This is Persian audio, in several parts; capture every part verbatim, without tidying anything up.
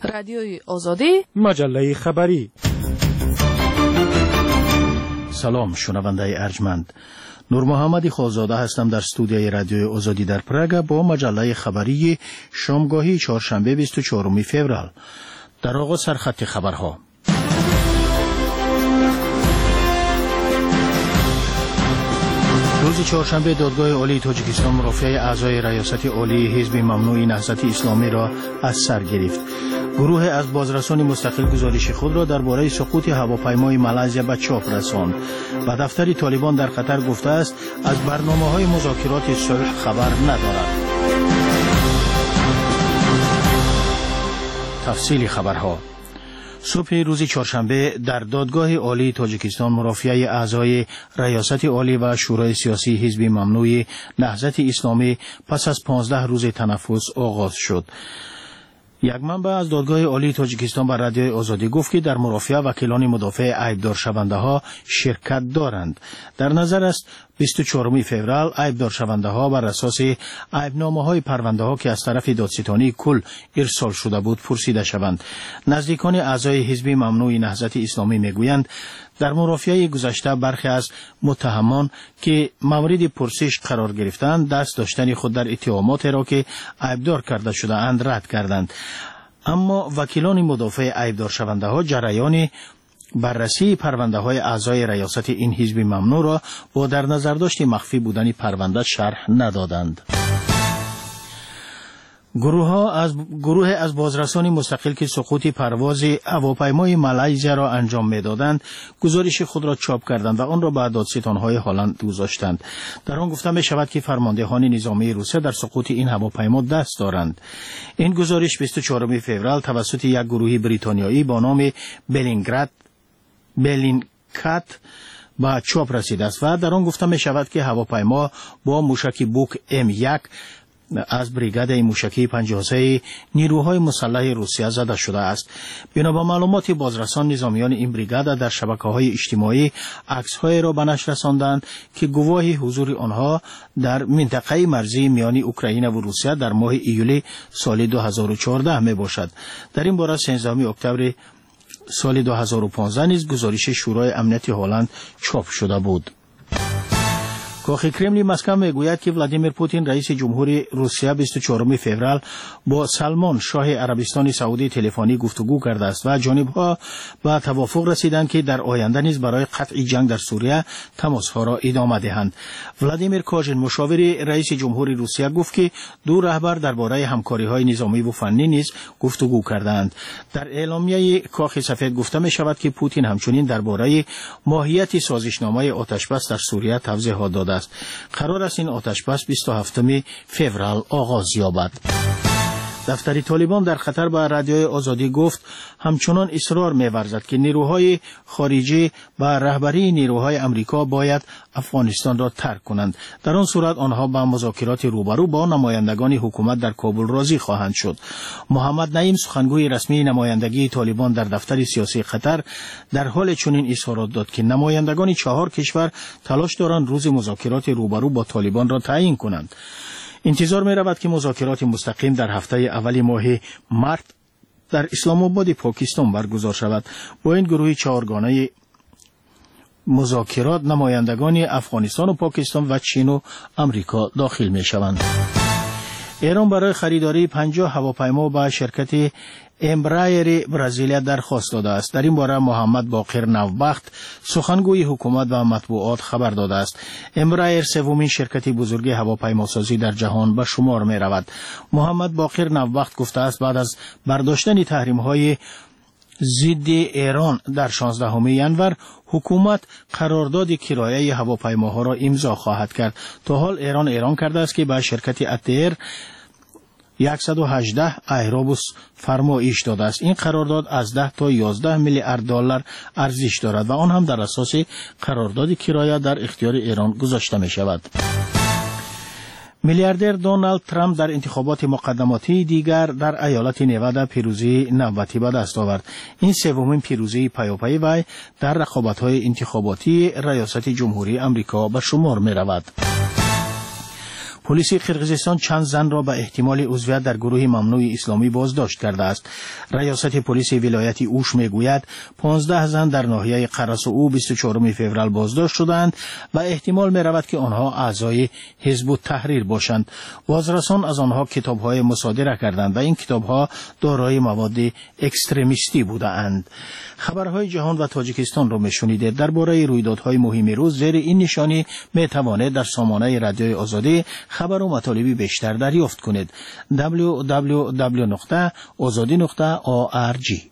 رادیوی آزادی، مجله خبری. سلام شنونده ارجمند، نور محمدی خالزاده هستم در استودیوی رادیوی آزادی در پراگ با مجله خبری شامگاهی چهارشنبه بیست و چهارم فوریه. در آغاز سرخط خبرها. روز چهارشنبه دادگاه عالی تاجیکستان مرافعه اعضای ریاست عالی حزب ممنوع نهضت اسلامی را از سر گرفت. گروه از بازرسان مستقل گزارش خود را درباره سقوط هواپیمای مالزی به چاپ رساند و دفتر طالبان در قطر گفته است از برنامه‌های مذاکرات صلح خبر ندارد. تفصیل خبرها. صبح روز چهارشنبه در دادگاه عالی تاجیکستان مرافعه اعضای ریاست عالی و شورای سیاسی حزب ممنوع نهضت اسلامی پس از پانزده روز تنفس آغاز شد. یک منبع از دادگاه عالی تاجیکستان بر رادیوی آزادی گفت که در مرافعه وکیلان مدافع عیبدار شونده ها شرکت دارند. در نظر است بیست و چهارم فوریه عیبدار شونده ها بر اساس عیبنامه های پرونده ها که از طرف دادستانی کل ارسال شده بود پرسیده شوند. نزدیکان اعضای حزب ممنوع نهضت اسلامی میگویند در مرافعه گذشته برخی از متهمان که مورد پرسش قرار گرفتند دست داشتن خود در اتهامات را که عیبدار کرده شده اند رد کردند، اما وکیلان مدافع عیبدار شونده ها جریان بررسی پرونده های اعضای ریاست این حزب ممنوع را با در نظر داشت مخفی بودن پرونده شرح ندادند. گروه ها از گروه از بازرسان مستقل که سقوط پرواز هواپیمای مالزی را انجام میدادند گزارش خود را چاپ کردند و آن را به دادستان‌های هلند گذاشتند. در آن گفته می شود که فرماندهان نظامی روسیه در سقوط این هواپیما دست دارند. این گزارش بیست و چهارم فوریه توسط یک گروه بریتانیایی با نام بلینگراد بلینکات به چاپ رسیده است و در آن گفته می شود که هواپیما با موشک بوک ام یک از بریگاد موشکی پنجاه و سه نیروهای مسلح روسیه زده شده است. بنا به معلومات بازرسان نظامیان این بریگاد در شبکه‌های اجتماعی عکس‌های را به نشر رساندند که گواهی حضور آنها در منطقه مرزی میان اوکراین و روسیه در ماه ایول سال دو هزار و چهارده می باشد. در این باره سیزدهم اکتبر سال دو هزار و پانزده نیز گزارش شورای امنیت هلند چاپ شده بود. کاخ کرملین مسکو میگوید که ولادیمیر پوتین رئیس جمهوری روسیه بیست و چهارم فوریه با سلمان شاه عربستان سعودی تلفنی گفتگو کرده است و جانب‌ها به توافق رسیدند که در آینده نیز برای قطع جنگ در سوریه تماس‌ها را ادامه دهند. ولادیمیر کاژین مشاور رئیس جمهوری روسیه گفت که دو رهبر درباره همکاری‌های نظامی و فنی نیز گفتگو کردند. در اعلامیه کاخ سفید گفته می شود که پوتین همچنین درباره ماهیت سازشنامه آتشبس در سوریه توضیحات داده است. قرار است این آتشبس بیست و هفتم فوریه آغاز یابد. دفتر طالبان در قطر به رادیوی آزادی گفت همچنان اصرار می‌ورزد که نیروهای خارجی به رهبری نیروهای امریکا باید افغانستان را ترک کنند. در آن صورت آنها به مذاکرات روبرو با نمایندگان حکومت در کابل راضی خواهند شد. محمد نعیم سخنگوی رسمی نمایندگی طالبان در دفتر سیاسی قطر در حال چنین اظهارات داد که نمایندگان چهار کشور تلاش دارند روز مذاکرات روبرو با طالبان را تعیین کنند. انتظار می رود که مذاکرات مستقیم در هفته اول ماه مارس در اسلام آباد پاکستان برگزار شود. با این گروه چهارگانه مذاکرات نمایندگان افغانستان و پاکستان و چین و امریکا داخل می شوند. ایران برای خریداری پنجاه هواپیما به شرکت امبرایر برزیلیا درخواست داده است. در این باره محمد باقر نوبخت سخنگوی حکومت و مطبوعات خبر داده است. امبرایر سومین شرکت بزرگ هواپیماسازی در جهان به شمار می رود. محمد باقر نوبخت گفته است بعد از برداشتن تحریم های ضد ایران در شانزدهم ژانویه حکومت قرارداد کرایه هواپیماها را امضا خواهد کرد. تا حال ایران اعلام کرده است که به شرکت اتر صد و هجده ایروبوس فرمایش داده است. این قرارداد از ده تا یازده میلیارد دلار ارزش دارد و آن هم در اساس قرارداد کرایه در اختیار ایران گذاشته می شود. میلیاردر دونالد ترامپ در انتخابات مقدماتی دیگر در ایالت نوادا پیروزی نوبتی به دست آورد. این سومین پیروزی پیاپی وی در رقابت‌های انتخاباتی ریاست جمهوری آمریکا به شمار می رود. پلیس قرقیزستان چند زن را به احتمال عضویت در گروه ممنوع اسلامی بازداشت کرده است. ریاست پلیس ولایت اوش میگوید پانزده زن در ناحیه قرس او بیست و چهارم فوریه بازداشت شدند و احتمال می رود که آنها اعضای حزب التحریر باشند. بازرسان از آنها کتاب‌های مصادره کردند و این کتاب‌ها دارای مواد اکستریمیستی بودند. خبرهای جهان و تاجیکستان را میشنیدید. درباره رویدادهای مهم روز زیر این نشانی می توانید در سامانه رادیوی آزادی خبر و مطالبی بیشتر دریافت کنید. دبلیو دبلیو دبلیو نقطه آزادی نقطه او آر جی.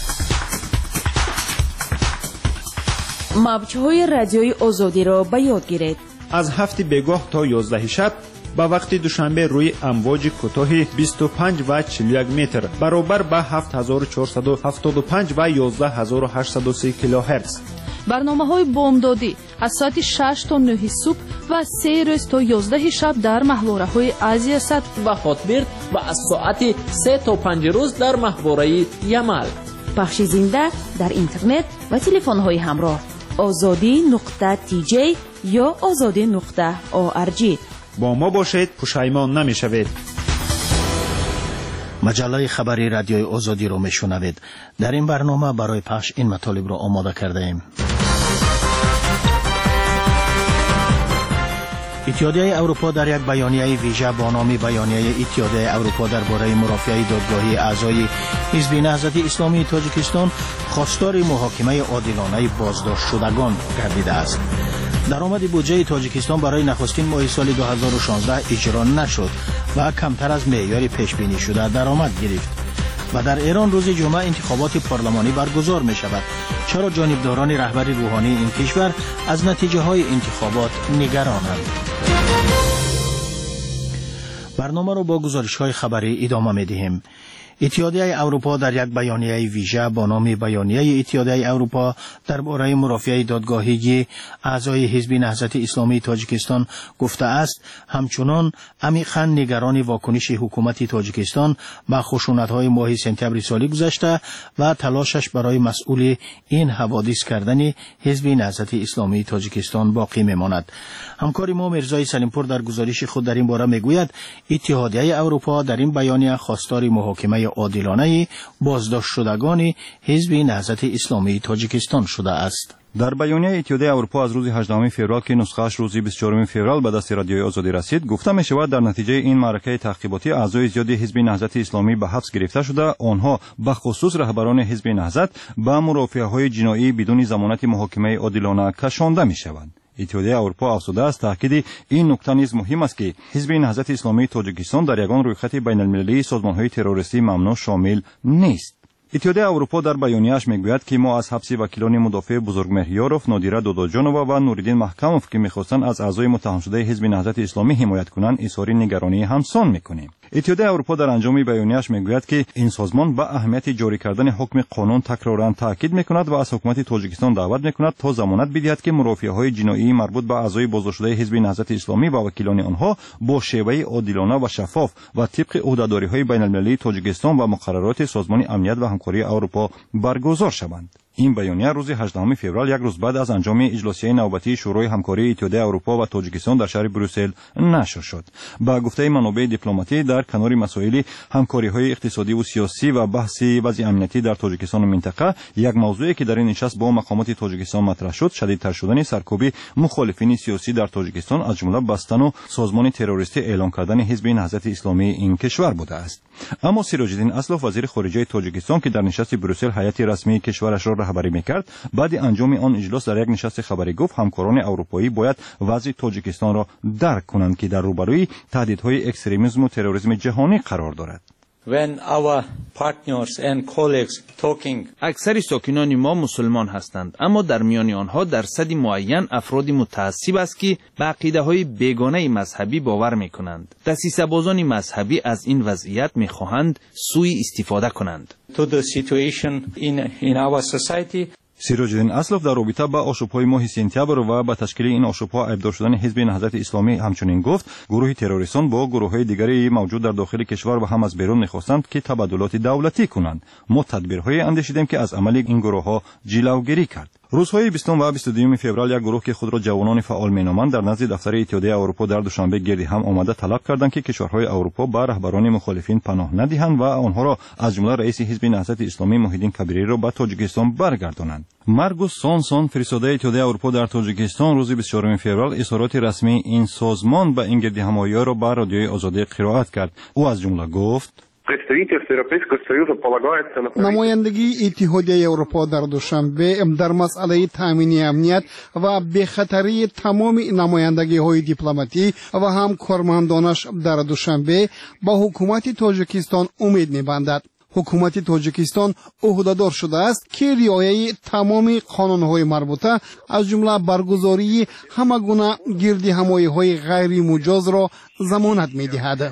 موج‌های رادیوی آزادی را به یاد گیرید. از هفت بگاه تا یازده شب با وقت دوشنبه روی امواج کوتاه بیست و پنج و چهل و یک متر برابر با هفت هزار و چهارصد و هفتاد و پنج و یازده هزار و هشتصد و سی کیلوهرتز. برنامه‌های بامدادی از ساعت شش تا نه صبح و سه روز تا یازده شب در محوره‌های آسیا صد و خاطبرد و از ساعت سه تا پنج روز در محوره یمل. پخش زنده در اینترنت و تلفن‌های همراه آزادی نقطه تی جی یا آزادی نقطه او آر جی. با ما باشید، پشیمان نمی‌شوید. مجله خبری رادیوی آزادی رو میشنوید. در این برنامه برای پخش این مطالب رو آماده کرده ایم. اتحادیه اروپا در یک بیانیه ویژه با نام بیانیه اتحادیه اروپا درباره مرافعه دادگاهی اعضای حزب نهضت اسلامی تاجیکستان خواستار محاکمه عادلانه بازداشت شدگان گردیده است. درآمد بودجه تاجیکستان برای نخستین ماه سال دو هزار و شانزده اجرا نشد و کمتر از معیار پیش بینی شده درآمد گرفت. و در ایران روز جمعه انتخابات پارلمانی برگزار می شود. چرا جانبداران رهبری روحانی این کشور از نتیجه های انتخابات نگرانند؟ برنامه را با گزارش های خبری ادامه می دهیم. اتحادیه اروپا در یک بیانیه ویژه با نام بیانیه اتحادیه اروپا درباره مرافعه دادگاهی اعضای حزب نهضت اسلامی تاجیکستان گفته است همچنان عمیقاً نگران واکنش حکومت تاجیکستان به خشونت‌های ماه سپتامبر سال گذشته و تلاشش برای مسئول این حوادث کردن حزب نهضت اسلامی تاجیکستان باقی میماند. همکار ما مرزای سلیمپور در گزارش خود در این باره میگوید اتحادیه اروپا در این بیانیه خواستار محاکمه عادلانه بازداشت شدگان حزب نهضت اسلامی تاجیکستان شده است. در بیانیه اتحادیه اروپا از روز هجدهم فوریه که نسخه‌اش روز بیست و چهارم فوریه به دست رادیوی آزادی رسید گفته می شود در نتیجه این معرکه تعقیباتی اعضای زیادی حزب نهضت اسلامی به حبس گرفته شده. آنها به خصوص رهبران حزب نهضت به مرافعه‌های جنایی بدون ضمانت محاکمه عادلانه کشانده می شوند. اتحادیه اروپا افزوده است تاکید این نکته نیز مهم است که حزب نهضت اسلامی تاجیکستان در یگان رویخط بین المللی سازمان‌های تروریستی ممنوع شامل نیست. اتحادیه اروپا در بیانیه‌اش میگوید که ما از حبس وکیلان مدافع بزرگمهریاروف، نادیره دوداجانووا و نوریدین محکموف که می‌خواستند از اعضای متهم شده حزب نهضت اسلامی حمایت کنند اظهار نگرانی همسان می‌کنیم. اتحادیه اروپا در انجام بیانیه‌اش میگوید که این سازمان به اهمیت جاری کردن حکم قانون تکرارا تاکید می‌کند و از حکومت تاجیکستان دعوت می‌کند تا ضمانت بدهد که مرافعه‌های جنایی مربوط به اعضای بازداشت شده حزب نهضت اسلامی و وکیلان آنها با شیوه عادلانه و شفاف و طبق عهده‌داری‌های بین‌المللی تاجیکستان و مقررات سازمان امنیت و همکاری اروپا برگزار شوند. این بیانیه روز هجدهم فوریه یک روز بعد از انجام اجلاسیه نوبتی شورای همکاری اتحادیه اروپا و تاجیکستان در شهر بروسل نشر شد. با گفته منابع دیپلماتی در کنار مسائل همکاری‌های اقتصادی و سیاسی و بحث وضع امنیتی در تاجیکستان و منطقه، یک موضوعی که در این نشست با مقامات تاجیکستان مطرح شد شدیدتر شدن سرکوب مخالفین سیاسی در تاجیکستان از جمله بستن و سازمان تروریستی اعلام کردن حزب نهضت اسلامی این کشور بوده است. اما سیراج الدین اسلوف وزیر خارجه تاجیکستان که در نشست بروسل هیئت رسمی کشورش را رهبری می‌کرد، بعد انجام آن اجلاس در یک نشست خبری گفت همکاران اروپایی باید وضع تاجیکستان را درک کنند که در روبروی تهدیدهای اکستریمیسم و تروریسم جهانی قرار دارد. When our partners and colleagues talking اکثر ساکنان ما مسلمان هستند، اما در میان آنها درصدی معین افراد متعصب است که به عقیده‌های بیگانه مذهبی باور می‌کنند. دسیسه‌بازان مذهبی از این وضعیت می‌خواهند سوء استفاده کنند. to the situation in in our society. سیراج الدین اسلوف در رابطه با آشوب‌های ماه سپتامبر و با تشکیل این آشوب‌ها عیبدار شدن حزب نهضت اسلامی همچنین گفت گروه تروریستان با گروه‌های دیگری موجود در داخل کشور و هم از بیرون می‌خواستند که تبادلات دولتی کنند. ما تدبیرهای اندیشیدیم که از عمل این گروه‌ها جلوگیری کرد. روزهای بیستم و بیست و دوم فوریه یک گروه که خود را جوانان فعال مینامند در نزد دفتر اتحادیه اروپا در دوشنبه گردی هم آمده طلب کردند که کشورهای اروپا به رهبران مخالفین پناه ندهند و آنها را از جمله رئیس حزب نهضت اسلامی محیدین کبیری را به تاجیکستان برگردانند. مارگوس سونسون فرستاده اتحادیه اروپا در تاجیکستان روز بیست و چهارم فوریه اظهارات رسمی این سازمان به این گردی همایی را به رادیوی آزادی قرائت کرد. او از جمله گفت: نمایندگی اتحادیه اروپا در دوشنبه در مسئله تامین امنیت و بخطری تمام نمایندگی های دیپلماتی و هم کارمندانش در دوشنبه با حکومت تاجیکستان امید می‌بندد. حکومت تاجیکستان عهده‌دار شده است که رعایت تمام قانون‌های مربوطه از جمله برگزاری همه گونه گردی همایی‌های غیر مجاز را ضمانت می‌دهد.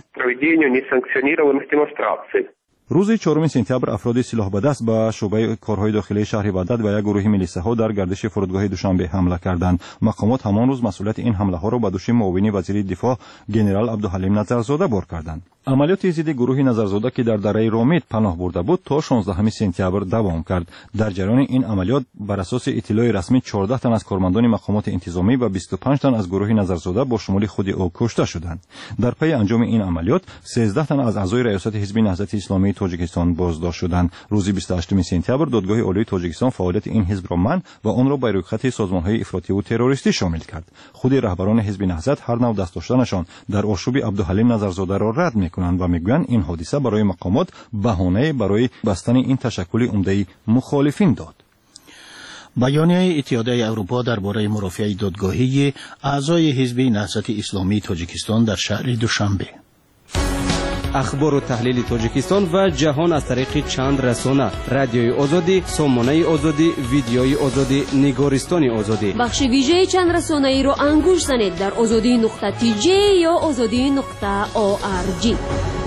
روز چهارم سپتامبر افراد سلاح به دست به شعبه کارهای داخلی شهر بغداد و یک گروه میلیساها در گردش فرودگاه دوشنبه حمله کردند. مقامات همان روز مسئولیت این حمله ها را به دوش معاون وزیر دفاع گنرال عبدالحلیم نظرزاده بار کردند. عملیات ضد گروه نظرزاده که در دره رومیت پناه برده بود تا شانزدهم سپتامبر دوام کرد. در جریان این عملیات بر اساس اطلاع رسمی چهارده تن از کارمندان مقامات انتظامی و بیست و پنج تن از گروه نظرزاده با شمول خود او کشته شدند. در پی انجام این عملیات سیزده تن از اعضای ریاست حزب نهضت اسلامی تاجیکستان بازداشت شدند. روز بیست و هشتم سپتامبر دادگاه عالی تاجیکستان فعالیت این حزب را منع و آن را به رویخط سازمان‌های افراطی و تروریستی شامل کرد. خود رهبران حزب نهضت هر نوع دست داشتنشان در آشوب عبدالحلیم نظرزاده را رد می‌کنند و میگویند این حادثه برای مقامات بهانه برای بستن این تشکل عمده مخالفین داد. بیانیه اتحادیه اروپا درباره مرافعه دادگاهی اعضای حزب نهضت اسلامی تاجیکستان در شهر دوشنبه. اخبار و تحلیل تاجیکستان و جهان از طریق چند رسانه: رادیوی آزادی، سامانه آزادی، ویدیوی آزادی، نگارستان آزادی. بخش ویژه چند رسانه ای را انگوش زنید در آزادی نقطه تی جی یا آزادی نقطه او آر جی.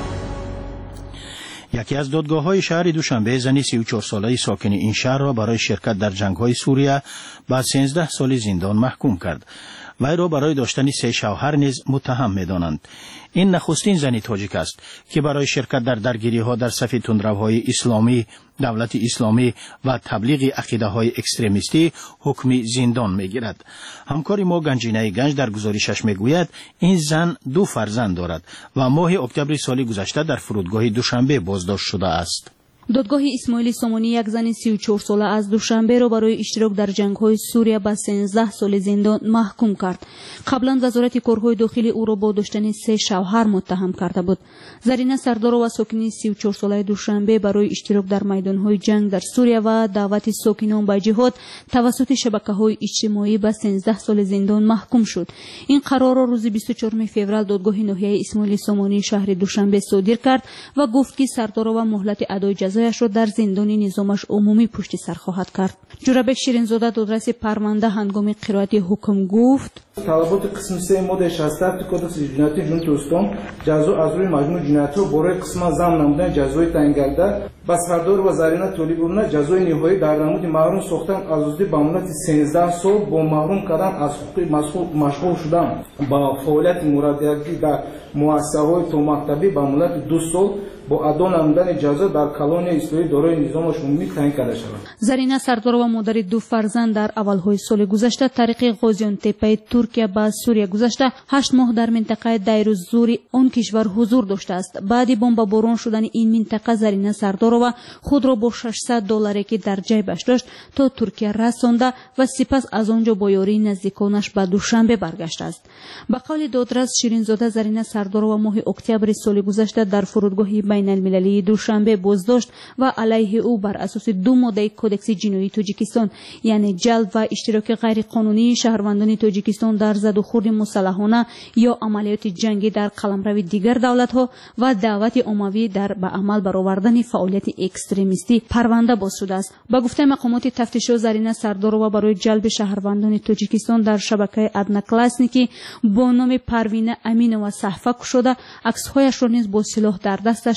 یکی از دادگاه‌های شهر دوشنبه زنی سی و چهار ساله ساکن این شهر را برای شرکت در جنگ‌های سوریه به سیزده سال زندان محکوم کرد. وی را برای داشتن سه شوهر نیز متهم می‌دانند. این نخستین زنی تاجیک است که برای شرکت در درگیری‌ها در صف تندروهای اسلامی، دولت اسلامی و تبلیغ عقیده‌های اکستریمیستی حکم زندان می‌گیرد. همکار ما گنجینه گنج در گزارشش می‌گوید این زن دو فرزند دارد و ماه اکتبر سال گذشته در فرودگاه دوشنبه بازداشت شده است. دادگاه اسماعیل سامانی یک زن سی و چهار ساله از دوشنبه را برای اشتراک در جنگ‌های سوریه به سیزده سال زندان محکوم کرد. قبلا وزارت کارهای داخلی او را با داشتن سه شوهر متهم کرده بود. زرینه سردارова ساکنی سی و چهار ساله دوشنبه برای اشتراک در میدان‌های جنگ در سوریه و دعوت ساکنان به جهاد توسط شبکه‌های اجتماعی به سیزده سال زندان محکوم شد. این قرار را روز بیست و چهارم فوریه دادگاه ناحیه اسماعیل سامانی شهر دوشنبه صادر کرد و گفت که سردارova مهلت ادای جزایش را در زندان نظامش عمومی پشت سر خواهد کرد. جورابک شیرینزاده دادرس پرونده هنگام قرائت حکم گفت: طلبات قسم سه ماده شصت کدکس جنایتی جنوب دوستان جزا از روی مجموع جنایت را برای قسم زم نمودن جزای تعیین گردد و سردار و زرینه تولیبورنا جزای نهایی در نمود محروم ساختن از عضوی به مدت سیزده سال با محروم کردن از حقوق مشغول شدن با فعالیت مرادیتی در مؤسسه‌های تو مکتبی به مدت دو سال با ادا نمودن جزا در کلون اسلامی دارای نظامش عمومی تعیین کرده شود. زرینه سردارova مادر دو فرزند در اولهای سال گذشته طریق غازیان تپه ترکیه به سوریه گذشته هشت ماه در منطقه دیر الزور آن کشور حضور داشته است. بعد بمباران شدن این منطقه زرینه سردارova خود را با ششصد دلاری که در جیبش داشت تا ترکیه رسانده و سپس از آنجا با یاری نزدیکانش به دوشنبه برگشته است. به قول دادرس شیرینزاده زرینه سردارova ماه اکتبر سال گذشته در فرودگاه بین المللی دوشنبه بازداشت و علیه او بر اساس دو ماده کدکس جنایی تاجیکستان یعنی جلب و اشتراک غیر قانونی شهروندان تاجیکستان در زد و خورد مسلحانه یا عملیات جنگی در قلمرو دیگر دولت‌ها و دعوت عمومی در به عمل برآوردن فعالیت اکستریمیستی پرونده باز شده است. با گفته مقامات تفتیشی زرینه سردارova برای جلب شهروندان تاجیکستان در شبکه ادنا کلاسنیکی با نام پروینه امینова صحفه شده عکس‌هایش را نیز با سلاح در دستش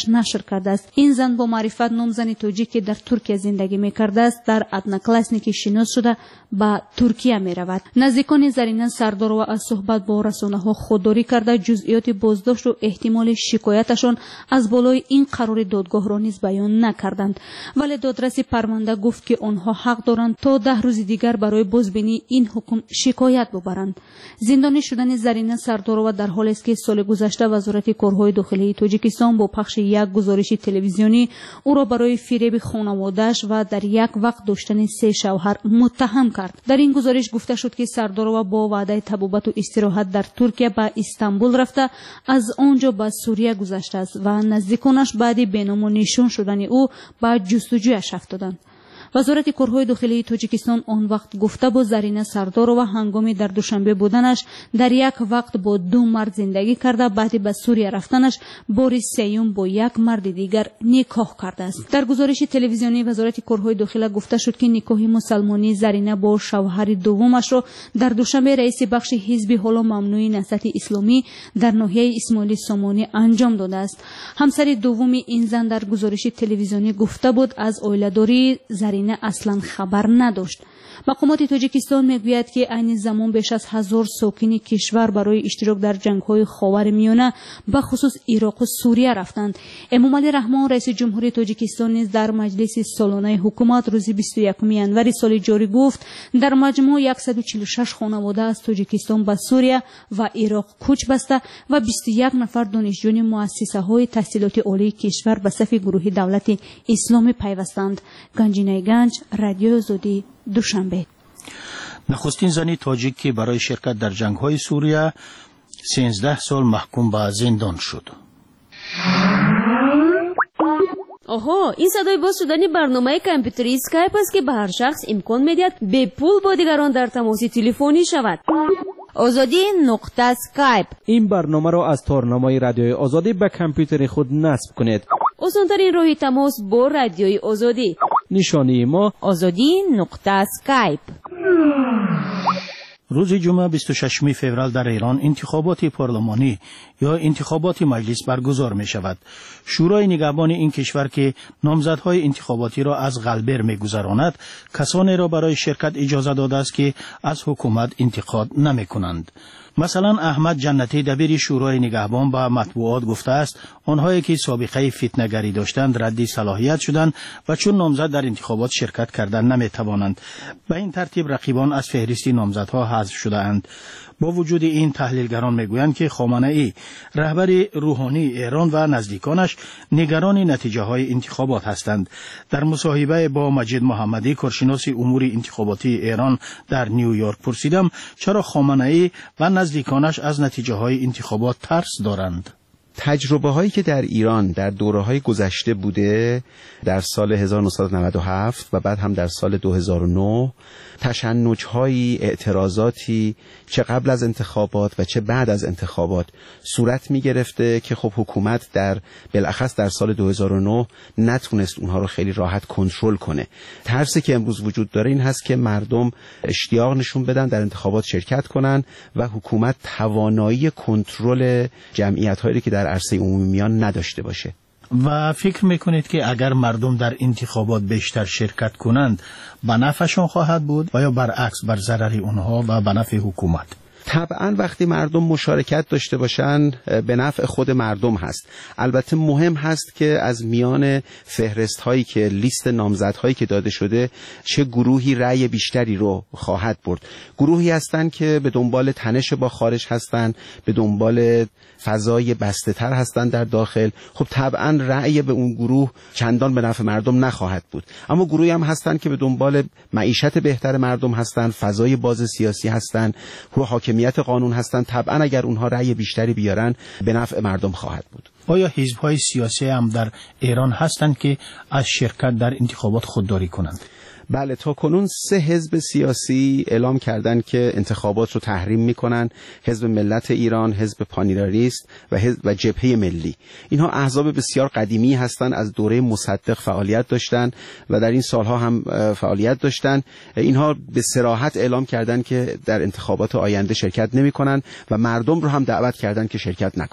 صفحه‌اش نشر کرده است. این زن با معرفت نام زن توجیک که در ترکیه زندگی می‌کرده است در ادناکلاسنیکی شناس شده به ترکیه می‌رود. نزدیکان زرینه سردارова از صحبت با رسانه‌ها خودداری کرده جزئیات بازداشت و احتمال شکایتشان از بالای این قرار دادگاه را نیز بیان نکردند، ولی دادرس پرونده گفت که آنها حق دارند تا ده روز دیگر برای بازبینی این حکم شکایت ببرند. زندانی شدن زرینه سردارова در حالی است که سال گذشته وزارت کارهای داخلی تاجیکستان با پخش یک گزارش تلویزیونی او را برای فریب خانواده‌اش و در یک وقت داشتن سه شوهر متهم کرد. در این گزارش گفته شد که سردارova با وعده طبابت و استراحت در ترکیه به استانبول رفته از آنجا به سوریه گذشته است و نزدیکانش بعد بینام و نشان شدن او به جستجویش افتادند. وزارت کارهای داخلی تاجیکستان آن وقت گفته بود زرینه سردارova هنگامی در دوشنبه بودنش در یک وقت با دو مرد زندگی کرده، بعد به سوریه رفتنش بار سیوم با یک مرد دیگر نکاح کرده است. در گزارش تلویزیونی وزارت کارهای داخلی گفته شد که نکاح مسلمانی زرینه با شوهر دومش را در دوشنبه رئیس بخش حزب حالا ممنوع نهضت اسلامی در ناحیه اسماعیل سامانی انجام داده است. همسر دوم این زن در گزارش تلویزیونی گفته بود از عائله‌داری زرینه اصلا خبر نداشت. مقامات تاجیکستان میگوید که عین زمان بیش از هزار ساکن کشور برای اشتراک در جنگ‌های خاورمیانه به خصوص عراق و سوریه رفتند. امامعلی رحمان رئیس جمهوری تاجیکستان نیز در مجلس سالانه حکومت روز بیست و یکم ینور سال جاری گفت در مجموع صد و چهل و شش خانواده از تاجیکستان به سوریه و عراق کوچ بسته و بیست و یک نفر دانشجوی مؤسسه‌های تحصیلات عالی کشور به صف گروه دولت اسلامی پیوستند. گنجینه گنج، رادیو آزادی، دوشنبه. نخستین زنی تاجیک که برای شرکت در جنگ‌های سوریه سیزده سال محکوم به زندان شد. آها، این صدای باز شدن برنامه کامپیوتری اسکایپ است که به هر شخص امکان می‌دهد به پول با دیگران در تماس تلفنی شود. آزادی نقطه اسکایپ. این برنامه را از تارنامه رادیوی آزادی به کامپیوتر خود نصب کنید. آسان‌ترین راه تماس با رادیوی آزادی. نشانی ما آزادی نقطه اسکایپ. روز جمعه بیست و ششم فوریه در ایران انتخابات پارلمانی یا انتخابات مجلس برگزار می شود. شورای نگهبان این کشور که نامزدهای انتخاباتی را از قلبر می گذراند کسانی را برای شرکت اجازه داده است که از حکومت انتقاد نمی کنند. مثلا احمد جنتی دبیر شورای نگهبان به مطبوعات گفته است آنهایی که سابقه فتنه‌گری داشتند رد صلاحیت شدند و چون نامزد در انتخابات شرکت کردن نمی توانند. به این ترتیب رقیبان از فهرست نامزدها حذف شده اند. با وجود این تحلیلگران میگویند که خامنه‌ای رهبر روحانی ایران و نزدیکانش نگران نتیجه های انتخابات هستند. در مصاحبه با مجید محمدی کارشناس امور انتخاباتی ایران در نیویورک پرسیدم چرا خامنه‌ای و نزدیکانش از نتیجه های انتخابات ترس دارند. تجربه هایی که در ایران در دوره های گذشته بوده در سال هزار و نهصد و نود و هفت و بعد هم در سال دو هزار و نه تشنج هایی اعتراضاتی چه قبل از انتخابات و چه بعد از انتخابات صورت می گرفته که خب حکومت در بالاخص در سال دو هزار و نه نتونست اونها رو خیلی راحت کنترل کنه. ترسی که امروز وجود داره این هست که مردم اشتیاق نشون بدن در انتخابات شرکت کنن و حکومت توانایی کنترل جمعیت هایی که در عرصه عمومی میان نداشته باشه. و فکر میکنید که اگر مردم در انتخابات بیشتر شرکت کنند به نفعشان خواهد بود و یا برعکس بر ضرر اونها و به نفع حکومت؟ طبعا وقتی مردم مشارکت داشته باشن به نفع خود مردم هست. البته مهم هست که از میان فهرست هایی که لیست نامزد هایی که داده شده چه گروهی رأی بیشتری رو خواهد برد. گروهی هستند که به دنبال تنش با خارج هستند، به دنبال فضای بسته تر هستند در داخل. خب طبعا رأی به اون گروه چندان به نفع مردم نخواهد بود. اما گروهی هم هستند که به دنبال معیشت بهتر مردم هستند، فضای باز سیاسی هستند، رو حاکمیت قانون هستند. طبعا اگر اونها رأی بیشتری بیارن به نفع مردم خواهد بود. آیا حزب‌های سیاسی هم در ایران هستند که از شرکت در انتخابات خودداری کنند؟ بله، تا کنون سه حزب سیاسی اعلام کردن که انتخابات رو تحریم میکنن. حزب ملت ایران، حزب پانیراریست و حزب و جبهه ملی. اینها احزاب بسیار قدیمی هستند، از دوره مصدق فعالیت داشتن و در این سالها هم فعالیت داشتن. اینها به صراحت اعلام کردن که در انتخابات آینده شرکت نمیکنن و مردم رو هم دعوت کردن که شرکت نکنند.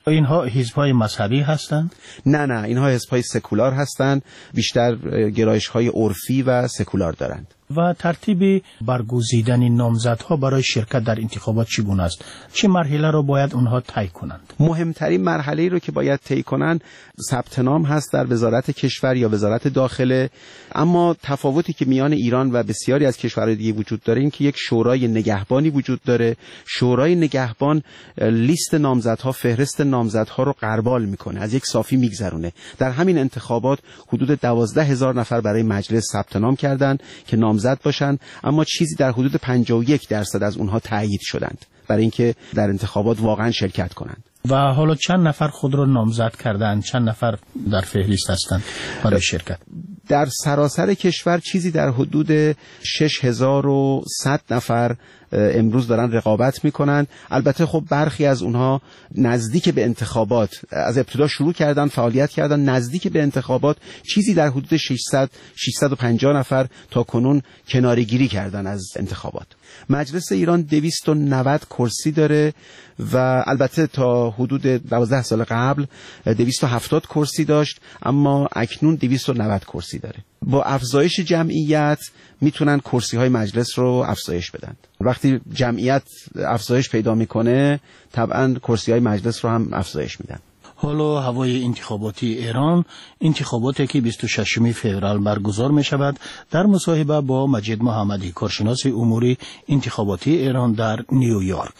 اینها حزب‌های مذهبی هستند؟ نه نه، اینها حزب‌های سکولار هستند، بیشتر گرایش‌های عرفی و سکولار دارند. و ترتیب برگزیدن نامزدها برای شرکت در انتخابات چگونه است؟ چه مرحله را باید اونها طی کنند؟ مهمترین مرحله رو که باید طی کنند ثبت نام هست در وزارت کشور یا وزارت داخله. اما تفاوتی که میان ایران و بسیاری از کشورهای دیگه وجود داره این که یک شورای نگهبانی وجود داره. شورای نگهبان لیست نامزدها، فهرست نامزدها رو غربال میکنه، از یک صافی میگذرونه. در همین انتخابات حدود دوازده هزار نفر برای مجلس ثبت نام کردند که نامزد باشند، اما چیزی در حدود پنجاه و یک درصد از اونها تایید شدند برای اینکه در انتخابات واقعا شرکت کنند. و حالا چند نفر خود را نامزد کردند؟ چند نفر در فهرست هستند برای شرکت؟ در سراسر کشور چیزی در حدود شش هزار و صد نفر امروز دارن رقابت میکنن. البته خب برخی از اونها نزدیک به انتخابات از ابتدا شروع کردن فعالیت کردن، نزدیک به انتخابات چیزی در حدود ششصد ششصد و پنجاه نفر تا کنون کناره‌گیری کردن از انتخابات. مجلس ایران دویست و نود کرسی داره و البته تا حدود دوازده سال قبل دویست و هفتاد کرسی داشت، اما اکنون دویست و نود کرسی داره. با افزایش جمعیت میتونن کرسی های مجلس رو افزایش بدن. وقتی جمعیت افزایش پیدا میکنه طبعا کرسی های مجلس رو هم افزایش میدن. حالا هوای انتخاباتی ایران، انتخاباتی که بیست و ششم فوریه برگزار می شود، در مصاحبه با مجید محمدی، کارشناس امور انتخاباتی ایران در نیویورک.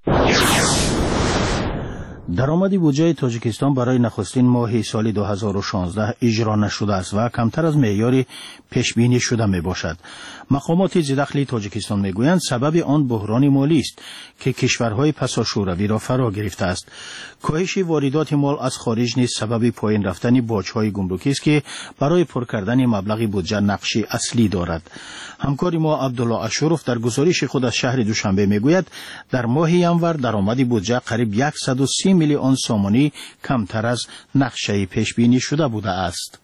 درآمد بودجه تاجیکستان برای نخستین ماه سال دو هزار و شانزده اجرا نشده است و کمتر از معیار پیش بینی شده می باشد. مقامات ذی‌دخل تاجیکستان می گویند سبب آن بحران مالی است که کشورهای پساشوروی را فرا گرفته است. کاهش واردات مال از خارج نیز سبب پایین رفتن باج‌های گمرکی است که برای پر کردن مبلغ بودجه نقش اصلی دارد. همکار ما عبدالله اشرف در گزارش خود از شهر دوشنبه میگوید در ماه ینور درآمد بودجه قریب صد و سی میلیون سومانی کمتر از نقشه پیش بینی شده بوده است.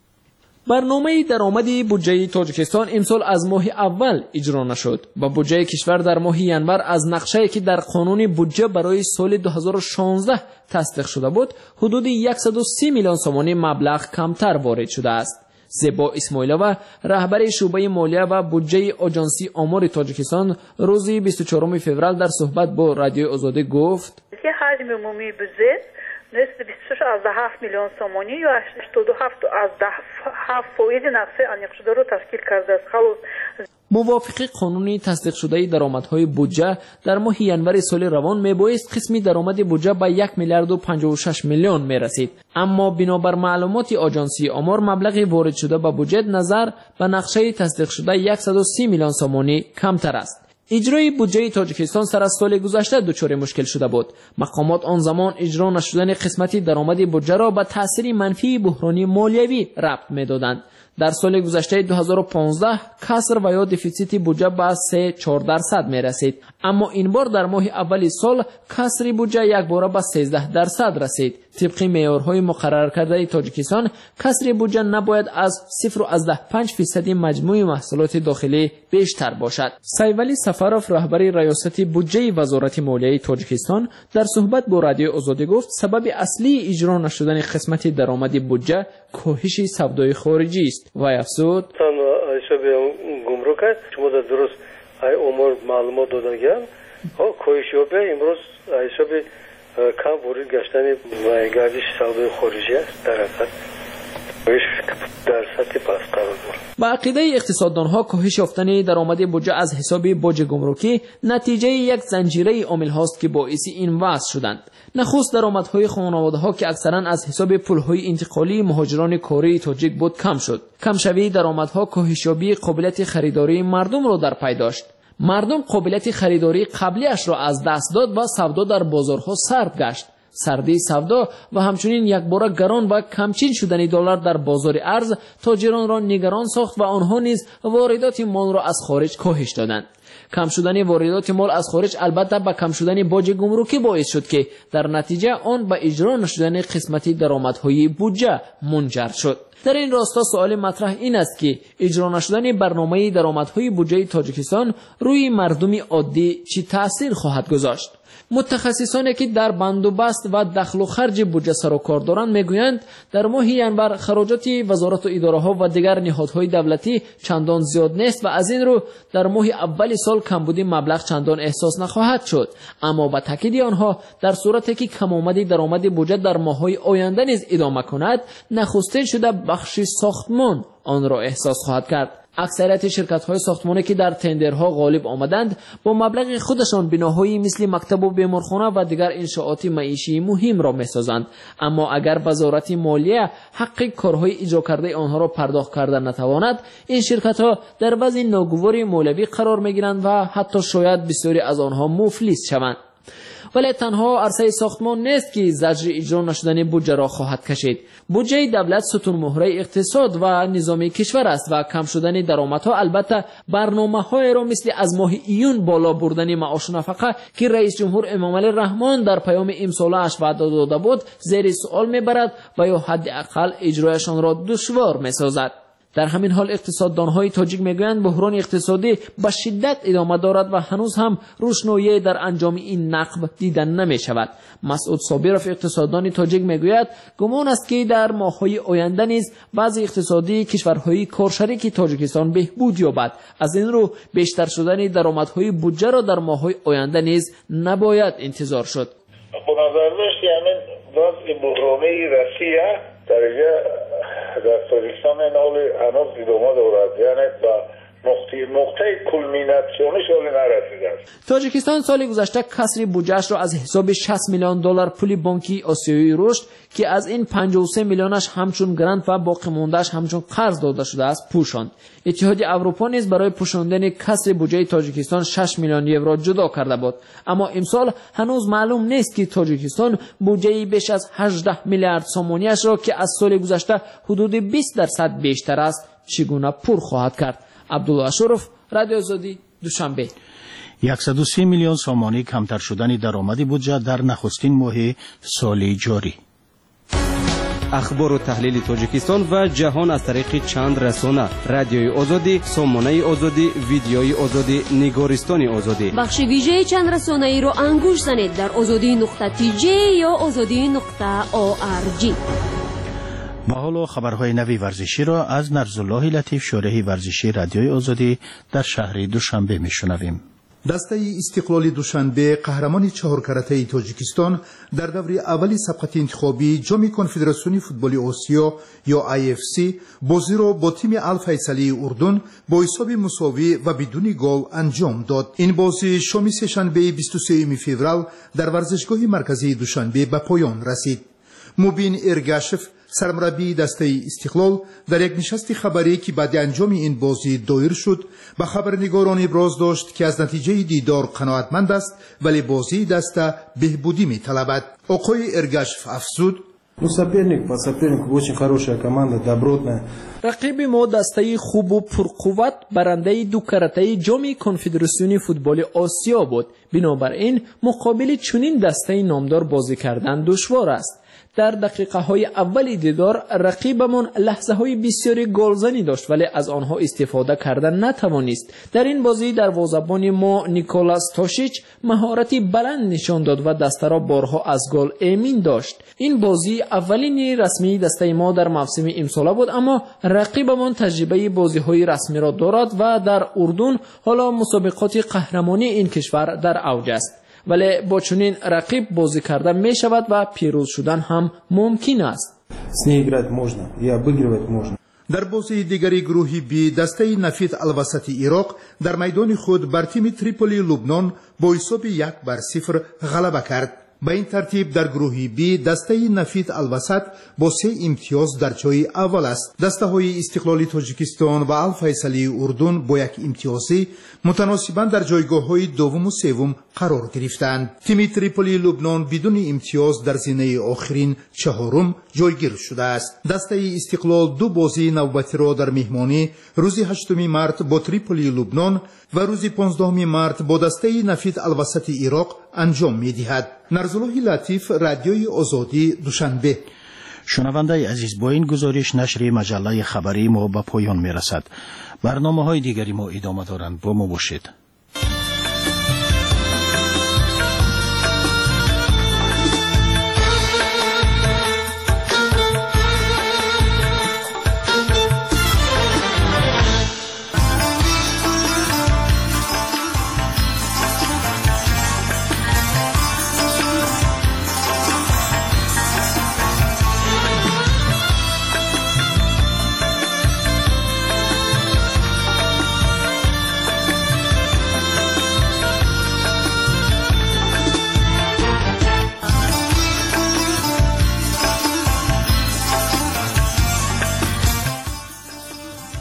برنامه درآمد بودجه تاجیکستان امسال از ماه اول اجرا نشد و بودجه کشور در ماه ینور از نقشه‌ای که در قانون بودجه برای سال دو هزار و شانزده تصدیق شده بود حدود صد و سی میلیون سومانی مبلغ کمتر وارد شده است. زیبا اسماعیلова رهبر شعبه مالیه و بودجه آژانسی آمار تاجیکستان روز بیست و چهارم فوریه در صحبت با رادیوی آزادی گفت که حجم عمومی بودجه نصف بیست و شش از هفت میلیون سومانی یا هشتاد و هفت از هفت فایز نقشه انیق شده رو تشکیل کرده است. خلاص موافق قانونی تصدیق شده درآمدهای بودجه در ماه ینور سال روان میبایست قسمی درآمد بودجه به یک میلیارد و پنجاه و شش میلیون میرسید، اما بنابر معلومات آژانسی آمار مبلغ وارد شده به بودجه نظر به نقشه تصدیق شده صد و سی میلیون سومانی کمتر است. اجرای بودجه تاجیکستان سر از سال گذشته دچار مشکل شده بود. مقامات آن زمان اجرا نشدن قسمتی درآمد بودجه را به تاثیر منفی بحرانی مالیوی ربط می‌دادند. در سال گذشته دو هزار و پانزده کسر و یا دفیسیت بودجه به سه چهار درصد می رسید، اما این بار در ماه اول سال کسر بودجه یک باره به سیزده درصد رسید. طبق معیارهای مقرر کرده تاجیکستان کسر بودجه نباید از صفر و از ده پنج فیصد مجموع محصولات داخلی بیشتر باشد. سیولی سفروف رهبر ریاست بودجه وزارت مالیه تاجیکستان در صحبت با رادیو آزادی گفت سبب اصلی اجرا نشدن قسمت درآمد بودجه کاهش سودای خارجی است و افزود تان حساب گمرک شما در درست ای امور معلومات دادگان ها کاهش یابه امروز حساب کم ورود گشتن و گردش سودای خارجی است در اثر در سطح پس قرار دارد. با عقیده اقتصاددانها کاهش یافتن درآمد بودجه از حساب باج گمرکی نتیجه یک زنجیره عامل هاست که باعث این وضع شدند. نخست درآمدهای خانواده‌ها که اکثرا از حساب پول‌های انتقالی مهاجران کاری تاجیک بود کم شد. کمشوی درآمدها کاهش یابی قابلیت خریداری مردم را در پی داشت. مردم قابلیت خریداری قبلیش را از دست داد و سودا در بازارها سرد گشت. سردی سودا و همچنین یک باره گران و کمچین شدن دلار در بازار ارز تاجران را نگران ساخت و آنها نیز واردات مال را از خارج کاهش دادند. کم شدن واردات مال از خارج البته به کم شدن باج گمرکی باعث شد که در نتیجه آن به اجرا نشدن قسمتی درآمدهای بودجه منجر شد. در این راستا سوال مطرح این است که اجرا نشدن برنامه درآمدهای بودجه تاجیکستان روی مردم عادی چه تأثیر خواهد گذاشت؟ متخصصانی که در بندوبست و دخل و خرج بودجه سر و کار دارند میگویند در ماه ینور خراجات وزارت و اداره‌ها و دیگر نهادهای دولتی چندان زیاد نیست و از این رو در ماه اول سال کمبودی مبلغ چندان احساس نخواهد شد، اما با تاکید آنها در صورتی که کمآمدی درآمد بودجه در ماه‌های آینده نیز ادامه کند نخستین شده بخش ساختمان آن را احساس خواهد کرد. اکثریت شرکت‌های ساختمانی که در تندرها غالب آمدند با مبلغ خودشان بناهایی مثل مکتب و بیمارخانه و دیگر انشاءات معیشی مهم را می‌سازند، اما اگر وزارت مالیه حق کارهای اجرا کرده آنها را پرداخت کرده نتواند، این شرکت‌ها در وضع ناگوار مالیوی قرار می‌گیرند و حتی شاید بسیاری از آنها مفلس شوند. ولی تنها عرصه ساختمان نیست که زجر اجرا نشدن بودجه را خواهد کشید. بودجه دولت ستون مهره اقتصاد و نظام کشور است و کم شدن درآمدها البته برنامه‌های را مثل از ماه ایون بالا بردن معاش و نفقه که رئیس جمهور امامعلی رحمان در پیام امساله‌اش وعده داده بود زیر سوال میبرد و یا حداقل اجرایشان را دشوار میسازد. در همین حال اقتصاددانهای تاجیک میگویند بحران اقتصادی به شدت ادامه دارد و هنوز هم روشنایی در انجام این نقب دیدن نمی شود. مسعود صابرов اقتصاددان تاجیک میگوید گمان است که در ماه‌های آینده نیز وضع اقتصادی کشورهای کارشریک تاجیکستان بهبود یابد. از این رو بیشتر شدن درآمدهای بودجه را در ماه‌های آینده نیز نباید انتظار شد. به نظر داشت یعنی وضع بحرانی روسیه در در تاجیکستان این حال هنوز ادامه دارد، یعنی به نقطه نقطه کلمیناسیونش حال نرسیده است. تاجیکستان سال گذشته کسر بودجه‌اش را از حساب شصت میلیون دلار پول بانکی آسیایی رشد که از این پنجاه و سه میلیونش همچون گرانت و باقی مونده‌اش همچون قرض داده شده است پوشاند. اتحادیه اروپا نیز برای پوشاندن کسر بودجه تاجیکستان شش میلیون یورو جدا کرده بود، اما امسال هنوز معلوم نیست که تاجیکستان بودجه بیش از هجده میلیارد سومونیش را که از سال گذشته حدود بیست درصد بیشتر است چگونه پر خواهد کرد. عبدالله اشرف، رادیو آزادی، دوشنبه. صد و سی میلیون سومانی کمتر شدن درآمد بودجه در نخستین ماه سال جاری. اخبار و تحلیل تاجیکستان و جهان از طریق چند رسانه: رادیوی آزادی، سامانه آزادی، ویدیوی آزادی، نگارستان آزادی. بخش ویژه چند رسانه ای را انگوش زنید در آزادی نقطه تی جی یا آزادی نقطه او آر جی. ما حالا خبرهای نوی ورزشی را از نرزالله لطیف، شارح ورزشی رادیوی آزادی در شهر دوشنبه میشنویم. دسته استقلال دوشنبه قهرمان چهار کرته تاجیکستان در دوره اولی سبقت انتخابی جام کنفدراسیون فوتبال آسیا یا آی اف سی بازی را با تیم الفیصلی اردن با حساب مساوی و بدون گل انجام داد. این بازی شام سه‌شنبه بیست و سوم فوریه در ورزشگاه مرکزی دوشنبه به پایان رسید. مبین ارگاشف، سرمربی دسته استقلال، در یک نشست خبری که بعد انجام این بازی دایر شد به خبرنگاران ابراز داشت که از نتیجه دیدار قناعتمند است ولی بازی دسته بهبودی می‌طلبد. آقای ارگاشف افزود: رقیب ما دسته خوب و پرقوت برنده دو کرته جام کنفدراسیون فوتبال آسیا بود، بنابراین مقابل چنین دسته نامدار بازی کردن دشوار است. در دقیقه های اول دیدار رقیبمان لحظه های بسیاری گلزنی داشت ولی از آنها استفاده کردن نتوانست. در این بازی دروازه‌بان ما نیکولاس تاشیچ مهارتی بلند نشان داد و دسته را بارها از گل امین داشت. این بازی اولین رسمی دسته ما در موسم امسال بود، اما رقیبمان تجربه بازی های رسمی را دارد و در اردن حالا مسابقات قهرمانی این کشور در اوج است. ولی با چنین رقیب بازی کردن می شود و پیروز شدن هم ممکن است. در بازی دیگری گروهی بی دسته نفیت الوسط عراق در میدان خود بر تیم تریپولی لبنان با حساب یک بر صفر غلبه کرد. به این ترتیب در گروه بی دسته نفید الوسط با سه امتیاز در جای اول است. دسته های استقلالی تاجیکستان و الفیصلی اردن با یک امتیازی متناسباً در جایگاه های دوم و سوم قرار گرفتند. تیم تریپولی لبنان بدون امتیاز در زینه آخرین چهارم جایگیر شده است. دسته استقلال دو بازی نوبتی را در مهمانی روز هشتم مارس با تریپولی لبنان و روز پانزدهم مارس با دسته نفید الوسط عراق انجام می‌دهد. نرزالله لطیف، رادیوی آزادی، دوشنبه. شنونده عزیز، با این گزارش نشر مجله خبری ما به پایان می‌رسد. برنامه‌های دیگری ما ادامه دارند. با ما باشید.